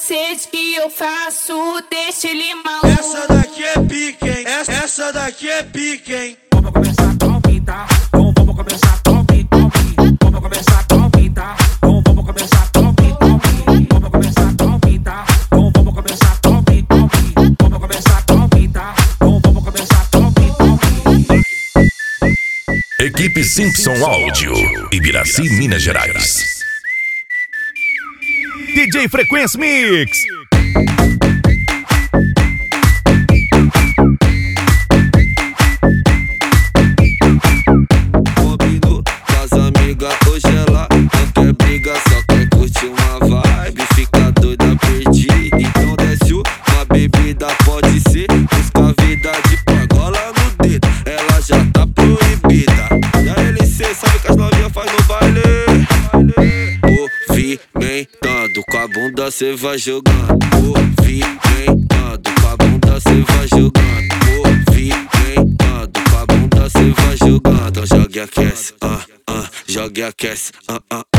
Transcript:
macete que eu faço, deixa ele maluco. Essa daqui é pique, hein? Essa daqui é pique, hein? Vamos começar com pinta, vamos começar com pinta, vamos começar com pinta, vamos começar com pinta, vamos começar com pinta, vamos começar com pinta, vamos começar com pinta, vamos começar com pinta. Equipe Simpson Áudio, Ibiraci, Minas Gerais. DJ Frequência Mix. Combinou com as amigas, hoje ela não quer briga, só quer curtir uma vibe, fica doida, perdida. Então desce uma bebida, pode ser, busca a vida de pagola no dedo, ela já tá proibida. E a LC sabe que as novinhas faz no baile, movimentando com a bunda cê vai jogando, movimentando com a bunda cê vai jogando, movimentando com a bunda cê vai jogando. Então joga e aquece, joga e aquece,